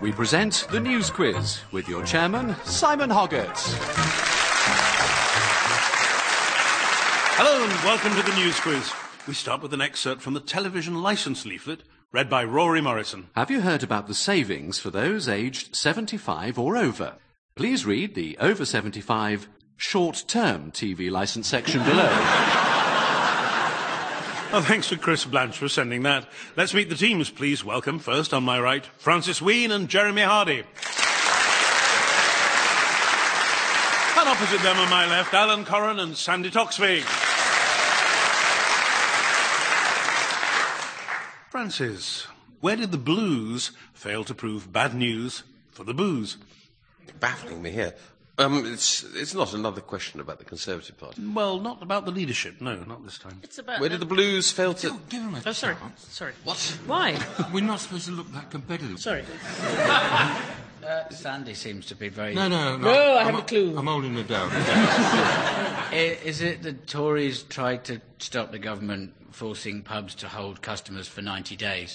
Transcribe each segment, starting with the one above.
we present the News Quiz with your chairman, Simon Hoggart. Hello and welcome to the News Quiz. We start with an excerpt from the television licence leaflet read by Rory Morrison. Have you heard about the savings for those aged 75 or over? Please read the over 75 short-term TV licence section below. Oh, thanks to Chris Blanche for sending that. Let's meet the teams, please. Welcome, first on my right, Francis Wheen and Jeremy Hardy. And opposite them on my left, Alan Corran and Sandy Toxvig. Francis, where did the Blues fail to prove bad news for the booze? Baffling me here. It's not another question about the Conservative Party. Well, not about the leadership, no, not this time. It's about... Where did the Blues fail to... Give him a Oh, sorry. chance. Sorry. What? Why? We're not supposed to look that competitive. Sorry. Sandy seems to be very... No, I haven't a clue. I'm holding it down. Is it the Tories tried to stop the government forcing pubs to hold customers for 90 days?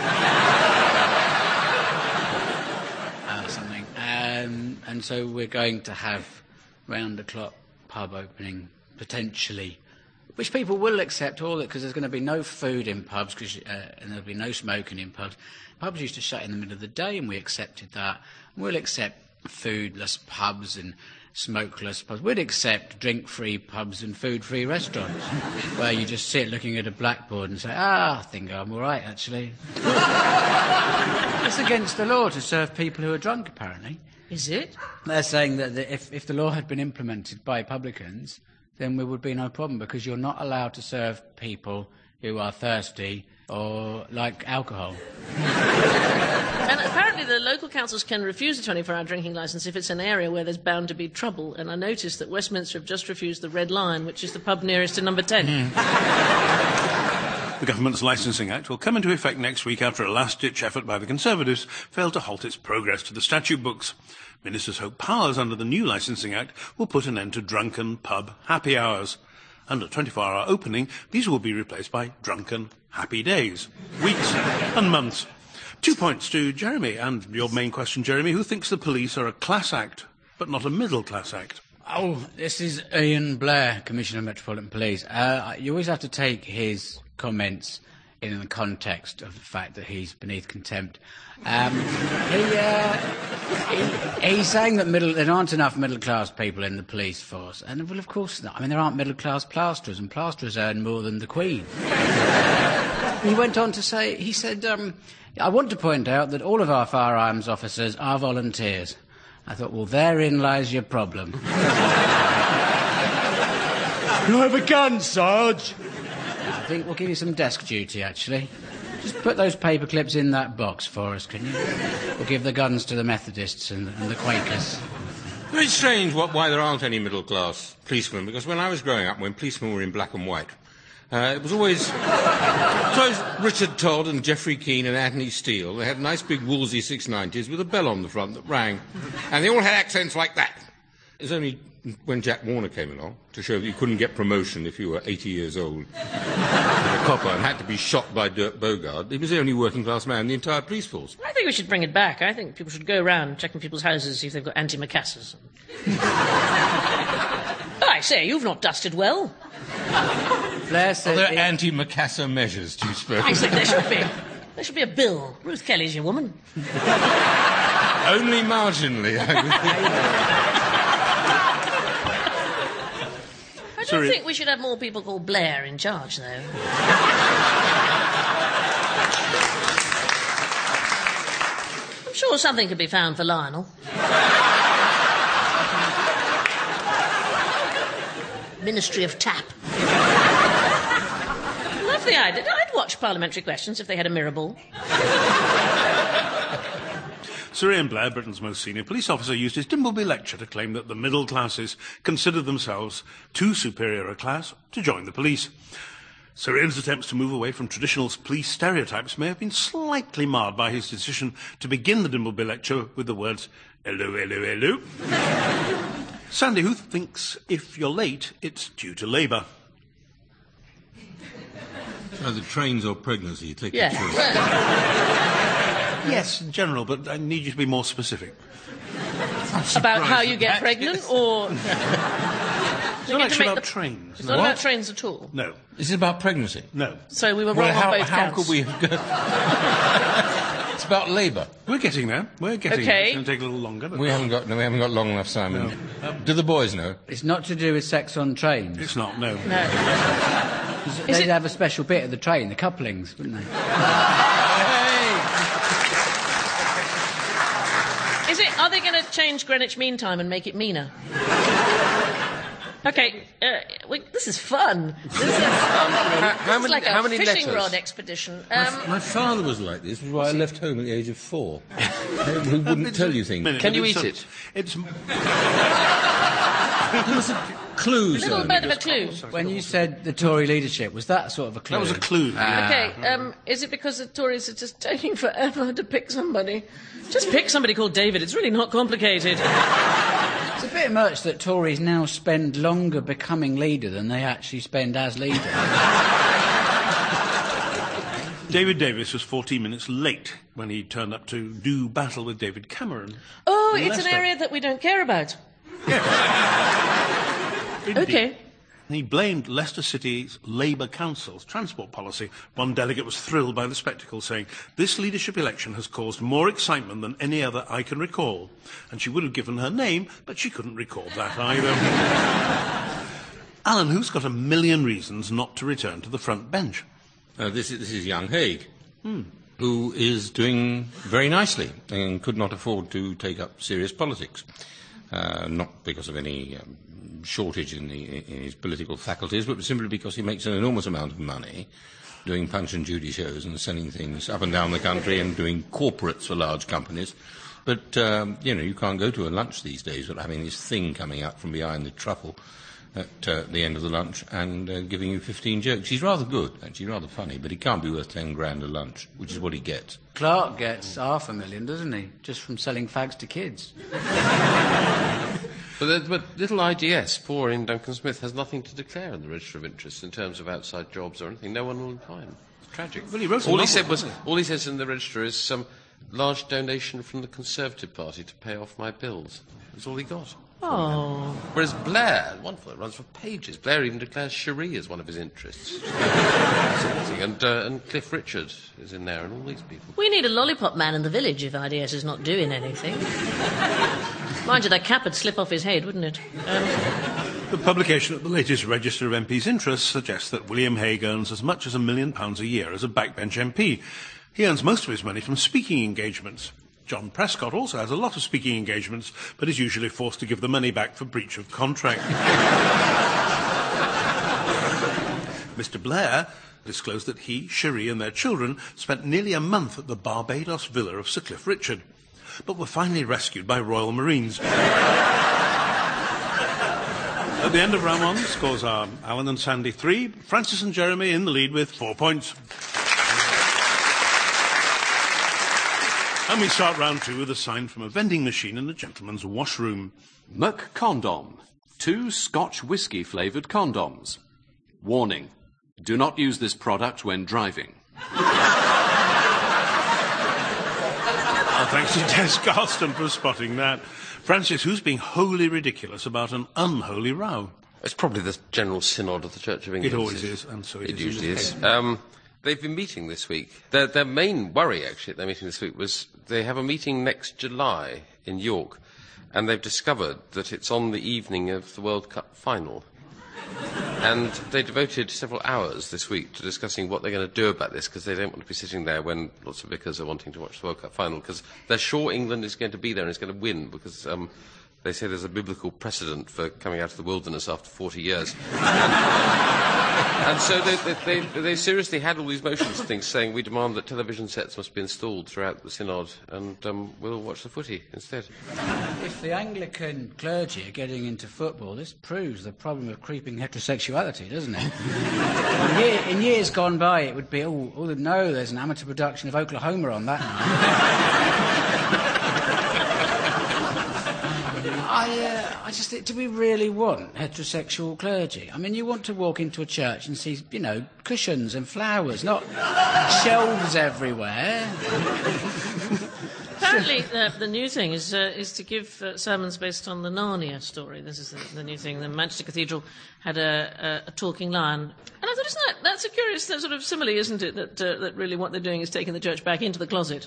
Something. And so we're going to have round-the-clock pub opening, potentially, which people will accept all it, because there's going to be no food in pubs and there'll be no smoking in pubs. Pubs used to shut in the middle of the day, and we accepted that. We'll accept foodless pubs and smokeless pubs. We'd accept drink-free pubs and food-free restaurants, where you just sit looking at a blackboard and say, I think I'm all right, actually. It's against the law to serve people who are drunk, apparently. Is it? They're saying that if the law had been implemented by publicans, then there would be no problem, because you're not allowed to serve people who are thirsty or like alcohol. And apparently the local councils can refuse a 24-hour drinking licence if it's an area where there's bound to be trouble. And I noticed that Westminster have just refused the Red Lion, which is the pub nearest to number 10. The government's Licensing Act will come into effect next week after a last-ditch effort by the Conservatives failed to halt its progress to the statute books. Ministers hope powers under the new Licensing Act will put an end to drunken pub happy hours. Under 24-hour opening, these will be replaced by drunken happy days, weeks and months. 2 points to Jeremy. And your main question, Jeremy, who thinks the police are a class act, but not a middle-class act? Oh, this is Ian Blair, Commissioner of Metropolitan Police. You always have to take his comments in the context of the fact that he's beneath contempt. He's saying that there aren't enough middle-class people in the police force. And, well, of course not. I mean, there aren't middle-class plasterers, and plasterers earn more than the Queen. He went on to say, he said, I want to point out that all of our firearms officers are volunteers. I thought, well, therein lies your problem. You have a gun, Sarge? I think we'll give you some desk duty, actually. Just put those paper clips in that box for us, can you? We'll give the guns to the Methodists and the Quakers. Very strange why there aren't any middle-class policemen, because when I was growing up, when policemen were in black and white, it was always Richard Todd and Geoffrey Keane and Anthony Steele. They had nice big Woolsey 690s with a bell on the front that rang. And they all had accents like that. It was only when Jack Warner came along to show that you couldn't get promotion if you were 80 years old a copper and had to be shot by Dirk Bogarde. He was the only working-class man in the entire police force. I think we should bring it back. I think people should go around checking people's houses, see if they've got antimacassars. I say, you've not dusted well. Blair said... Are there anti-macassar measures, do you suppose? I think there should be. There should be a bill. Ruth Kelly's your woman. Only marginally, I would think. I don't think we should have more people called Blair in charge, though. I'm sure something could be found for Lionel. Ministry of Tap. Love the idea. I'd watch Parliamentary Questions if they had a mirror ball. Sir Ian Blair, Britain's most senior police officer, used his Dimbleby lecture to claim that the middle classes consider themselves too superior a class to join the police. Sir Ian's attempts to move away from traditional police stereotypes may have been slightly marred by his decision to begin the Dimbleby lecture with the words, hello, hello, hello. Sandy, who thinks if you're late, it's due to Labour? So the trains or pregnancy, take Yeah. your choice. Yes, in general, but I need you to be more specific. About how you get pregnant, or... It's not actually about trains. It's not about trains at all? No. Is it about pregnancy? No. So we were wrong on both how counts. could we have It's about labour. We're getting there. We're getting there. It's going to take a little longer. But We haven't got long enough, Simon. Do the boys know? It's not to do with sex on trains. It's not, no. No. They'd have a special bit of the train, the couplings, wouldn't they? Are they going to change Greenwich Mean Time and make it meaner? Okay, this is fun. This is like a fishing rod expedition. My father was like this, which is why I left home at the age of 4. He wouldn't tell you things. Can you eat it? It's... Give us a clue, A little bit of a clue. When you said the Tory leadership, was that sort of a clue? That was a clue. Okay, is it because the Tories are just taking forever to pick somebody? Just pick somebody called David. It's really not complicated. It's a bit much that Tories now spend longer becoming leader than they actually spend as leader. David Davis was 14 minutes late when he turned up to do battle with David Cameron. Oh, it's Leicester. an area that we don't care about. Indeed. Okay. He blamed Leicester City's Labour Council's transport policy. One delegate was thrilled by the spectacle, saying, "This leadership election has caused more excitement than any other I can recall." And she would have given her name, but she couldn't recall that either. Alan, who's got a million reasons not to return to the front bench? This is young Haig, who is doing very nicely and could not afford to take up serious politics. Not because of any shortage in his political faculties, but simply because he makes an enormous amount of money doing Punch and Judy shows and sending things up and down the country and doing corporates for large companies. But, you can't go to a lunch these days without having this thing coming out from behind the truffle at the end of the lunch and giving you 15 jokes. He's rather good, actually, rather funny, but he can't be worth 10 grand a lunch, which is what he gets. Clark gets $500,000, doesn't he? Just from selling fags to kids. But little IDS, poor in Duncan Smith, has nothing to declare in the Register of Interests in terms of outside jobs or anything. No one will employ him. It's tragic. Well, he wrote all he says in the Register is some large donation from the Conservative Party to pay off my bills. That's all he got. Oh. Whereas Blair, wonderful, it runs for pages. Blair even declares Cherie as one of his interests. And Cliff Richard is in there, and all these people. We need a lollipop man in the village if IDS is not doing anything. Mind you, that cap would slip off his head, wouldn't it? The publication of the latest Register of MPs' Interests suggests that William Hague earns as much as £1 million a year as a backbench MP. He earns most of his money from speaking engagements. John Prescott also has a lot of speaking engagements, but is usually forced to give the money back for breach of contract. Mr. Blair disclosed that he, Cherie and their children spent nearly a month at the Barbados villa of Sir Cliff Richard, but were finally rescued by Royal Marines. At the end of round one, scores are Alan and Sandy 3, Francis and Jeremy in the lead with 4 points. And we start round 2 with a sign from a vending machine in the gentleman's washroom. Muck Condom. 2 Scotch whisky-flavoured condoms. Warning. Do not use this product when driving. Oh, thanks to Des Garston for spotting that. Francis, who's being wholly ridiculous about an unholy row? It's probably the General Synod of the Church of England. It always is, and so it usually is. They've been meeting this week. Their main worry, actually, at their meeting this week was they have a meeting next July in York, and they've discovered that it's on the evening of the World Cup final. And they devoted several hours this week to discussing what they're going to do about this, because they don't want to be sitting there when lots of vicars are wanting to watch the World Cup final, because they're sure England is going to be there and is going to win, because they say there's a biblical precedent for coming out of the wilderness after 40 years. And so they seriously had all these motions and things saying, we demand that television sets must be installed throughout the synod, and we'll watch the footy instead. If the Anglican clergy are getting into football, this proves the problem of creeping heterosexuality, doesn't it? In years gone by, it would be, no, there's an amateur production of Oklahoma on that night. I just think, do we really want heterosexual clergy? I mean, you want to walk into a church and see, cushions and flowers, not shelves everywhere. Apparently, the new thing is to give sermons based on the Narnia story. This is the new thing. The Manchester Cathedral had a talking lion. And I thought, that's a curious sort of simile, isn't it, that really what they're doing is taking the church back into the closet.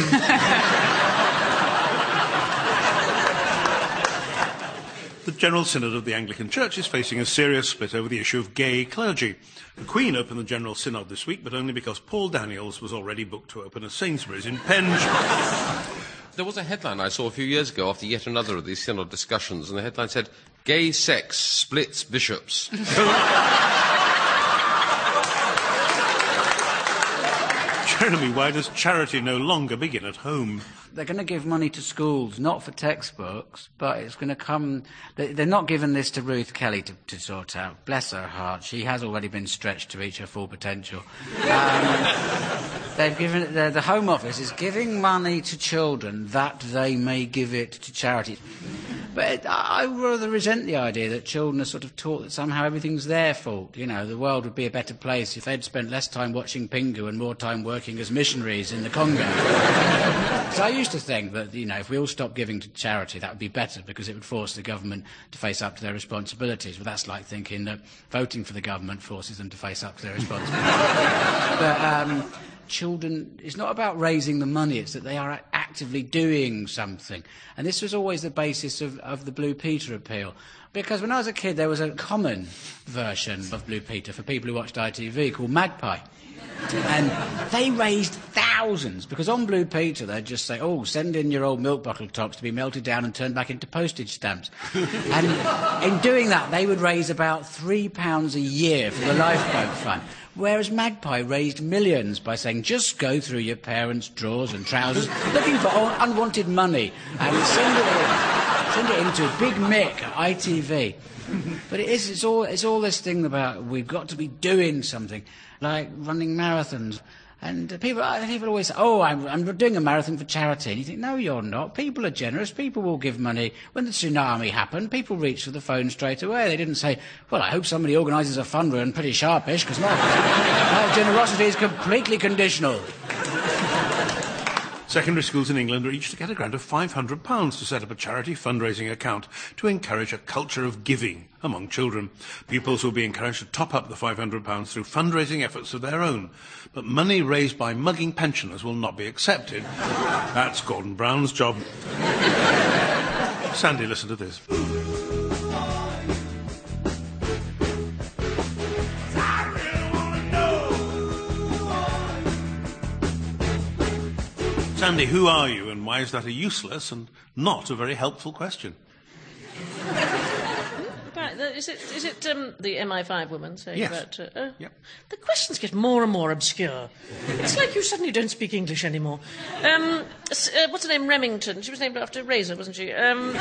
The General Synod of the Anglican Church is facing a serious split over the issue of gay clergy. The Queen opened the General Synod this week, but only because Paul Daniels was already booked to open a Sainsbury's in Penge. There was a headline I saw a few years ago after yet another of these synod discussions, and the headline said, "Gay sex splits bishops." Jeremy, why does charity no longer begin at home? They're going to give money to schools, not for textbooks, but it's going to come... They're not giving this to Ruth Kelly to sort out. Bless her heart. She has already been stretched to reach her full potential. They've given... The Home Office is giving money to children that they may give it to charity. But I rather resent the idea that children are sort of taught that somehow everything's their fault. The world would be a better place if they'd spent less time watching Pingu and more time working as missionaries in the Congo. So I used to think that, if we all stopped giving to charity, that would be better because it would force the government to face up to their responsibilities. But that's like thinking that voting for the government forces them to face up to their responsibilities. But children, it's not about raising the money, it's that they are actively doing something. And this was always the basis of the Blue Peter appeal. Because when I was a kid, there was a common version of Blue Peter for people who watched ITV called Magpie. And they raised thousands, because on Blue Peter they'd just say, send in your old milk bottle tops to be melted down and turned back into postage stamps. And in doing that, they would raise about £3 a year for the Lifeboat Fund. Whereas Magpie raised millions by saying, just go through your parents' drawers and trousers, looking for unwanted money, and send it into Big Mick at ITV. But it's all this thing about we've got to be doing something, like running marathons. And people always say, I'm doing a marathon for charity. And you think, no, you're not. People are generous. People will give money. When the tsunami happened, people reached for the phone straight away. They didn't say, well, I hope somebody organises a fund run pretty sharpish, because my generosity is completely conditional. Secondary schools in England are each to get a grant of £500 to set up a charity fundraising account to encourage a culture of giving among children. Pupils will be encouraged to top up the £500 through fundraising efforts of their own. But money raised by mugging pensioners will not be accepted. That's Gordon Brown's job. Sandy, listen to this. Sandy, who are you, and why is that a useless and not a very helpful question? Is it the MI5 woman saying yes. about... Yep. The questions get more and more obscure. It's like you suddenly don't speak English anymore. What's her name? Remington. She was named after Razor, wasn't she? And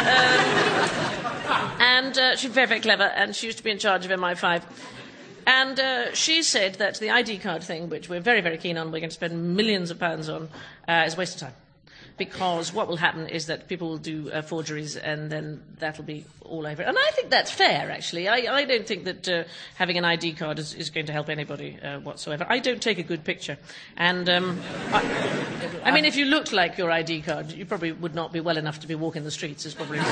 she's very, very clever, and she used to be in charge of MI5. And she said that the ID card thing, which we're very, very keen on, we're going to spend millions of pounds on, is a waste of time. Because what will happen is that people will do forgeries, and then that'll be all over it. And I think that's fair, actually. I don't think that having an ID card is going to help anybody whatsoever. I don't take a good picture. And, I mean, if you looked like your ID card, you probably would not be well enough to be walking the streets, is probably...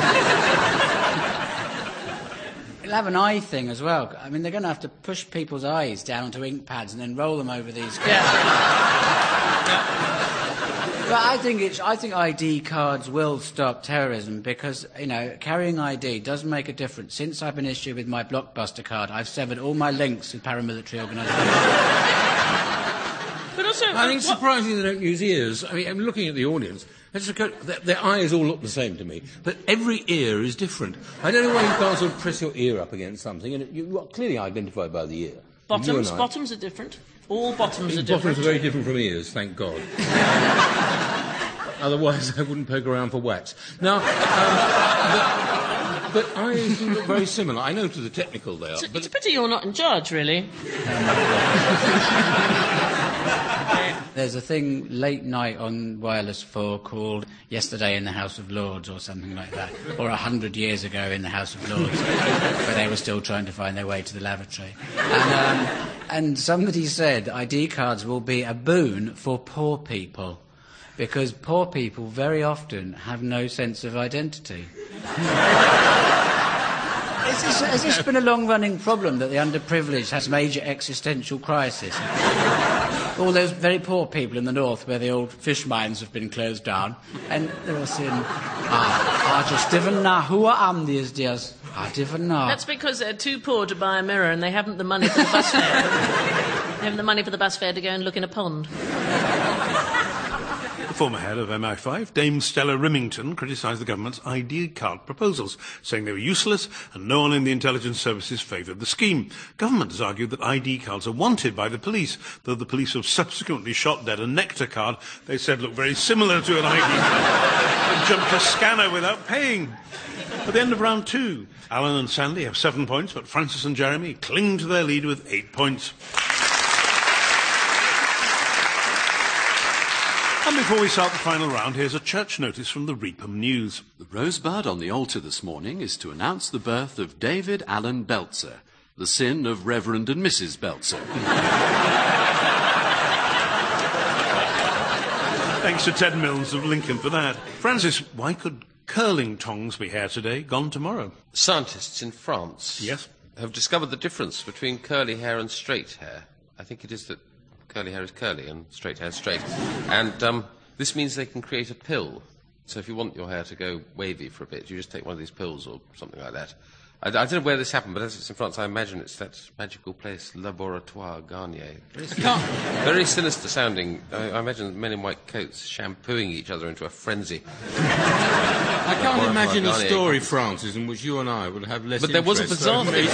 It'll have an eye thing as well. I mean, they're going to have to push people's eyes down onto ink pads and then roll them over these... Yeah. But I think ID cards will stop terrorism because, carrying ID does make a difference. Since I've been issued with my Blockbuster card, I've severed all my links with paramilitary organisations. But also... I think it's surprising they don't use ears. I mean, I'm looking at the audience. Their eyes all look the same to me, but every ear is different. I don't know why you can't sort of press your ear up against something, and you are clearly identified by the ear. Bottoms are different. All bottoms are different. Bottoms are very different from ears, thank God. Otherwise, I wouldn't poke around for wax. Now, but eyes do look very similar. I know to the technical they are. It's a pity you're not in charge, really. there's a thing late night on Wireless 4 called Yesterday in the House of Lords or something like that, or 100 years ago in the House of Lords, where they were still trying to find their way to the lavatory. And somebody said ID cards will be a boon for poor people, because poor people very often have no sense of identity. Has this been a long-running problem that the underprivileged has major existential crisis? All those very poor people in the north where the old fish mines have been closed down, and they're all saying, I just didn't know who I am these days. I didn't know. That's because they're too poor to buy a mirror and they haven't the money for the bus fare. They haven't the money for the bus fare to go and look in a pond. The former head of MI5, Dame Stella Rimington, criticised the government's ID card proposals, saying they were useless and no one in the intelligence services favoured the scheme. Government has argued that ID cards are wanted by the police, though the police have subsequently shot dead a Nectar card they said looked very similar to an ID card and jumped a scanner without paying. At the end of round 2, Alan and Sandy have 7 points, but Francis and Jeremy cling to their lead with 8 points. And before we start the final round, here's a church notice from the Reepham News. The rosebud on the altar this morning is to announce the birth of David Allen Belzer, the sin of Reverend and Mrs. Belzer. Thanks to Ted Milnes of Lincoln for that. Francis, why could curling tongs be here today, gone tomorrow? Scientists in France Yes. have discovered the difference between curly hair and straight hair. I think it is that curly hair is curly and straight hair is straight. And this means they can create a pill. So if you want your hair to go wavy for a bit, you just take one of these pills or something like that. I don't know where this happened, but as it's in France, I imagine it's that magical place, Laboratoire Garnier. Very sinister sounding. I imagine men in white coats shampooing each other into a frenzy. I can't imagine a story, Francis, in which you and I would have less But there was a bizarre thing.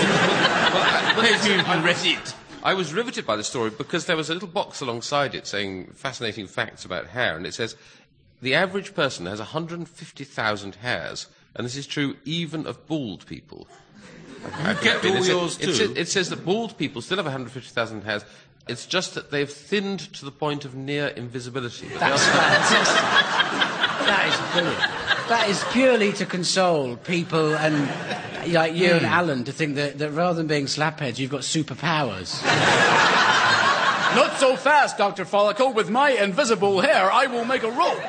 I was riveted by the story because there was a little box alongside it saying fascinating facts about hair, and it says the average person has 150,000 hairs, and this is true even of bald people. You kept all yours too? It says that bald people still have 150,000 hairs. It's just that they've thinned to the point of near invisibility. That's fantastic. That is brilliant. That is purely to console people and like you and Alan to think that rather than being slapheads, you've got superpowers. Not so fast, Dr. Follicle. With my invisible hair, I will make a rope.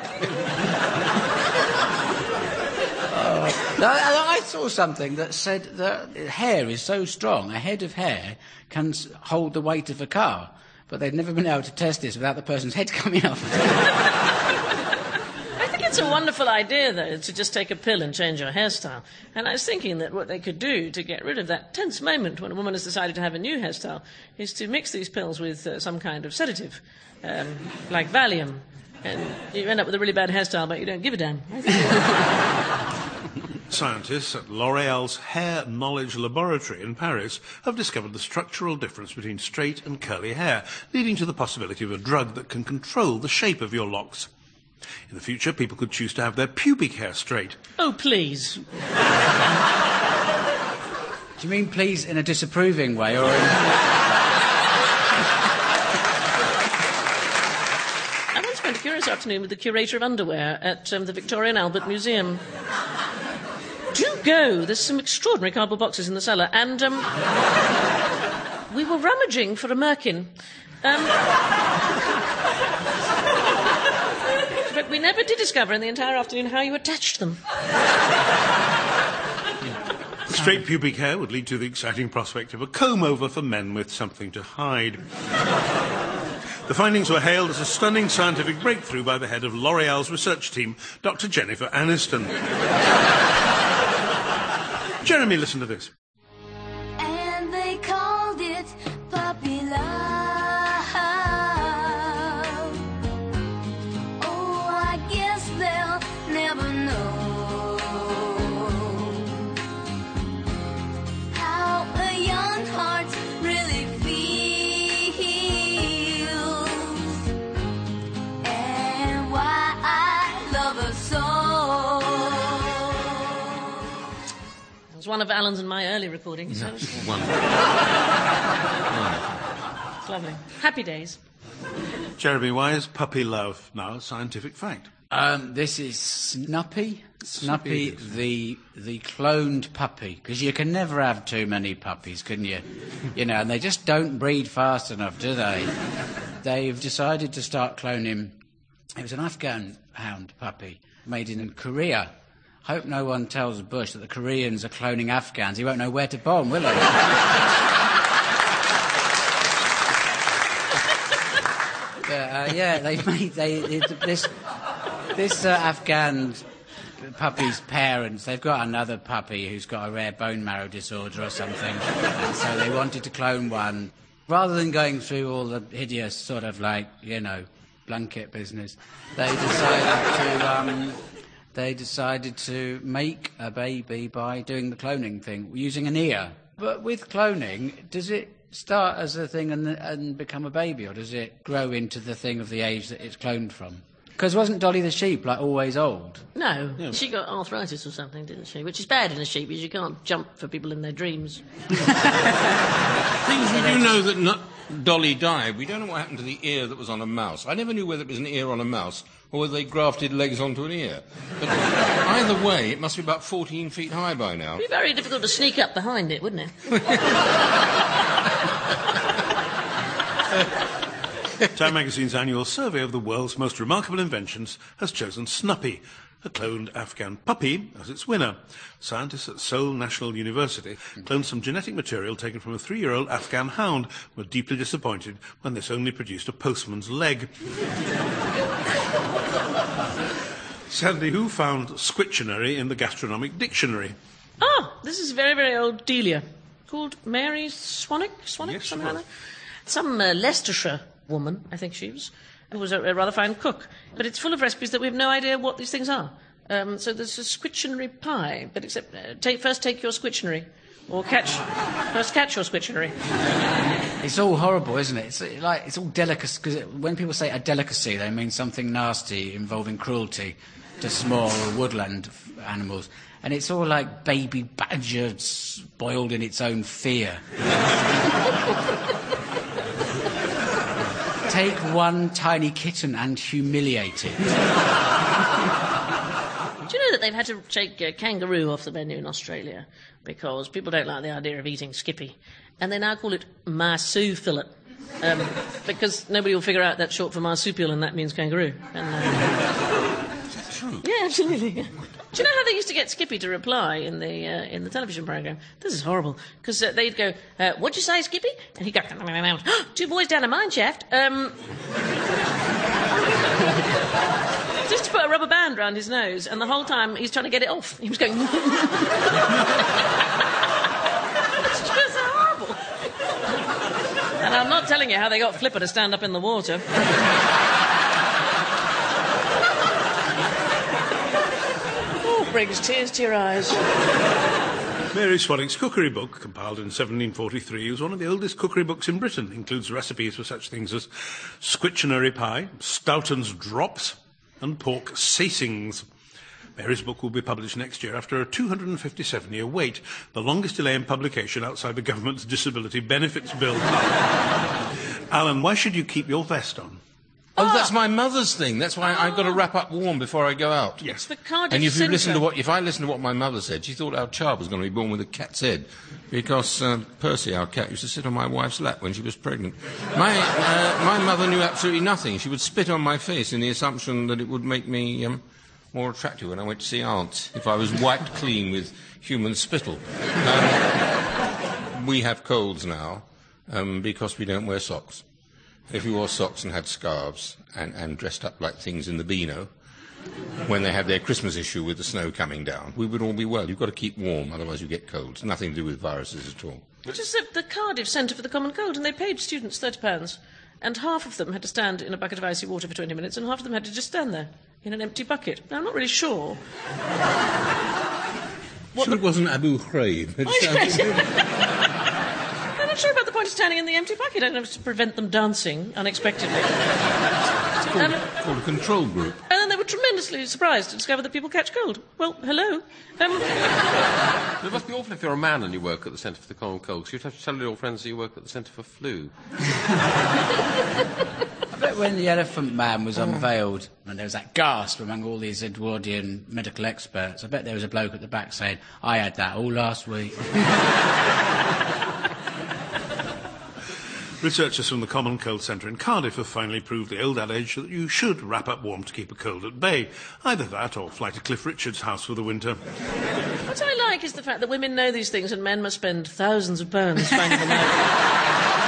I saw something that said that hair is so strong, a head of hair can hold the weight of a car, but they'd never been able to test this without the person's head coming off. I think it's a wonderful idea, though, to just take a pill and change your hairstyle. And I was thinking that what they could do to get rid of that tense moment when a woman has decided to have a new hairstyle is to mix these pills with some kind of sedative, like Valium. And you end up with a really bad hairstyle, but you don't give a damn. Scientists at L'Oréal's Hair Knowledge Laboratory in Paris have discovered the structural difference between straight and curly hair, leading to the possibility of a drug that can control the shape of your locks. In the future, people could choose to have their pubic hair straight. Oh, please. Do you mean please in a disapproving way or in... I once spent a curious afternoon with the curator of underwear at the Victoria and Albert Museum. Do go. There's some extraordinary cardboard boxes in the cellar. And we were rummaging for a merkin. But we never did discover in the entire afternoon how you attached them. Straight pubic hair would lead to the exciting prospect of a comb-over for men with something to hide. The findings were hailed as a stunning scientific breakthrough by the head of L'Oréal's research team, Dr. Jennifer Aniston. Jeremy, listen to this. And they called it puppy love. Oh, I guess they'll never know how a young heart really feels and why I love her so. It was one of Alan's and my early recordings. So Wonderful. it's lovely. Happy days. Jeremy, why is puppy love now a scientific fact? This is Snuppy. Snuppy, the cloned puppy. Because you can never have too many puppies, can you? You know, and they just don't breed fast enough, do they? They've decided to start cloning. It was an Afghan hound puppy made in Korea. Hope no one tells Bush that the Koreans are cloning Afghans. He won't know where to bomb, will he? This Afghan puppy's parents, they've got another puppy who's got a rare bone marrow disorder or something, and so they wanted to clone one. Rather than going through all the hideous sort of blanket business, they decided to make a baby by doing the cloning thing, using an ear. But with cloning, does it start as a thing and become a baby, or does it grow into the thing of the age that it's cloned from? Because wasn't Dolly the sheep, always old? No, she got arthritis or something, didn't she? Which is bad in a sheep, because you can't jump for people in their dreams. Things we do know that Dolly died. We don't know what happened to the ear that was on a mouse. I never knew whether it was an ear on a mouse or whether they grafted legs onto an ear. But either way, it must be about 14 feet high by now. It'd be very difficult to sneak up behind it, wouldn't it? Time magazine's annual survey of the world's most remarkable inventions has chosen Snuppy, a cloned Afghan puppy, as its winner. Scientists at Seoul National University cloned some genetic material taken from a 3-year-old Afghan hound, were deeply disappointed when this only produced a postman's leg. Sandy, who found Squictionary in the Gastronomic Dictionary? This is very, very old Delia, called Mary Swanwick, Yes, something like that. Some Leicestershire woman, I think she was, who was a rather fine cook. But it's full of recipes that we have no idea what these things are. So there's a Squictionary pie, but except first take your Squictionary, or catch your Squictionary. It's all horrible, isn't it? It's all delicacy, because when people say a delicacy, they mean something nasty involving cruelty to small woodland animals. And it's all like baby badgers boiled in its own fear. Take one tiny kitten and humiliate it. Do you know that they've had to take kangaroo off the menu in Australia because people don't like the idea of eating Skippy, and they now call it marsupial fillet because nobody will figure out that's short for marsupial and that means kangaroo. Is that true? Yeah, absolutely. Do you know how they used to get Skippy to reply in the television programme? This is horrible, because they'd go, what'd you say, Skippy? And he'd go, 2 boys down a mine shaft. Just to put a rubber band round his nose, and the whole time he's trying to get it off. He was going... It's just horrible. And I'm not telling you how they got Flipper to stand up in the water. Brings tears to your eyes. Mary Swanwick's cookery book, compiled in 1743, was one of the oldest cookery books in Britain. Includes recipes for such things as Squictionary pie, Stoughton's drops, and pork sacings. Mary's book will be published next year after a 257-year wait, the longest delay in publication outside the government's disability benefits bill. Alan, why should you keep your vest on? Oh, that's my mother's thing. That's why I've got to wrap up warm before I go out. Yes. The Cardiff And if I listened Centre. to what my mother said, she thought our child was going to be born with a cat's head, because Percy, our cat, used to sit on my wife's lap when she was pregnant. My mother knew absolutely nothing. She would spit on my face in the assumption that it would make me more attractive when I went to see Aunt, if I was wiped clean with human spittle. We have colds now because we don't wear socks. If we wore socks and had scarves and dressed up like things in the Beano, when they had their Christmas issue with the snow coming down, we would all be well. You've got to keep warm, otherwise you get colds. Nothing to do with viruses at all. Which is the Cardiff Centre for the Common Cold, and they paid students £30, and half of them had to stand in a bucket of icy water for 20 minutes, and half of them had to just stand there in an empty bucket. Now, I'm not really sure. It wasn't Abu Ghraib. I'm not sure about the point of standing in the empty bucket. I don't know, to prevent them dancing unexpectedly. It's called a control group. And then they were tremendously surprised to discover that people catch cold. Well, hello. It must be awful if you're a man and you work at the Centre for the Common Cold, 'cause you'd have to tell your friends that you work at the Centre for Flu. I bet when the Elephant Man was unveiled, and there was that gasp among all these Edwardian medical experts, I bet there was a bloke at the back saying, I had that all last week. Researchers from the Common Cold Centre in Cardiff have finally proved the old adage that you should wrap up warm to keep a cold at bay. Either that or fly to Cliff Richard's house for the winter. What I like is the fact that women know these things and men must spend thousands of pounds finding them out.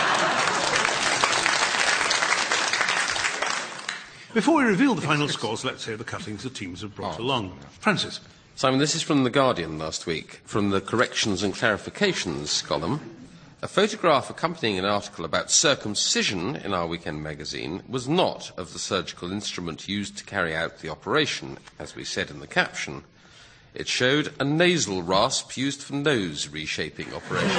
Before we reveal the final scores, let's hear the cuttings the teams have brought along. Francis. Simon, this is from The Guardian last week, from the Corrections and Clarifications column. A photograph accompanying an article about circumcision in our weekend magazine was not of the surgical instrument used to carry out the operation, as we said in the caption. It showed a nasal rasp used for nose reshaping operations.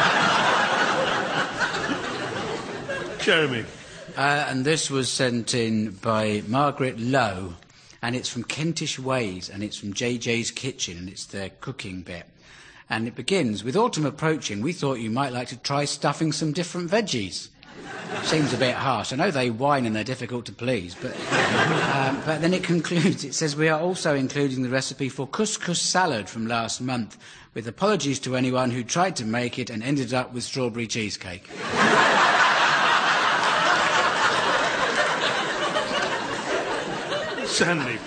Jeremy. And this was sent in by Margaret Lowe, and it's from Kentish Ways, and it's from JJ's Kitchen, and it's their cooking bit. And it begins, with autumn approaching, we thought you might like to try stuffing some different veggies. Seems a bit harsh. I know they whine and they're difficult to please, but then it concludes, it says, we are also including the recipe for couscous salad from last month, with apologies to anyone who tried to make it and ended up with strawberry cheesecake. Sandy.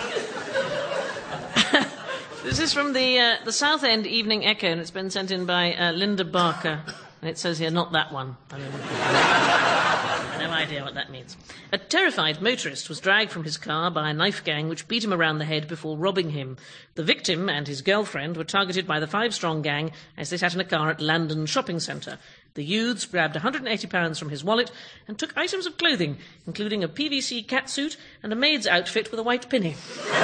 This is from the Southend Evening Echo, and it's been sent in by Linda Barker. And it says here, not that one. I mean, no idea what that means. A terrified motorist was dragged from his car by a knife gang which beat him around the head before robbing him. The victim and his girlfriend were targeted by the five-strong gang as they sat in a car at Landon Shopping Centre. The youths grabbed £180 from his wallet and took items of clothing, including a PVC catsuit and a maid's outfit with a white pinny.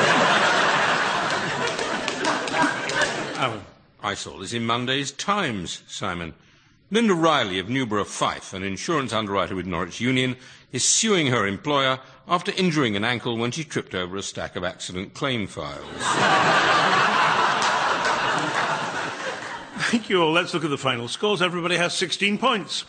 Alan. I saw this in Monday's Times, Simon. Linda Riley of Newborough Fife, an insurance underwriter with Norwich Union, is suing her employer after injuring an ankle when she tripped over a stack of accident claim files. Thank you all. Let's look at the final scores. Everybody has 16 points.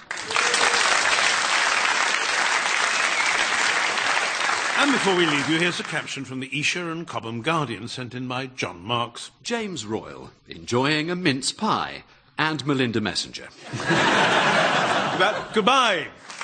And before we leave you, here's a caption from the Esher and Cobham Guardian sent in by John Marks. James Royal, enjoying a mince pie, and Melinda Messenger. Goodbye.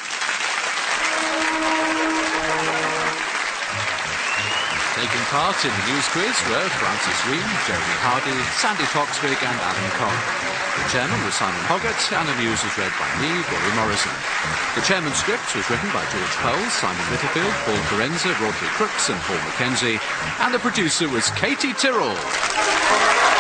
Taking part in the news quiz were Francis Wheen, Jeremy Hardy, Sandy Foxwig and Alan Cobb. The chairman was Simon Hoggart, and the news was read by me, Rory Morrison. The chairman's script was written by George Pell, Simon Littlefield, Paul Carenza, Roderick Crooks and Paul Mackenzie, and the producer was Katie Tyrrell.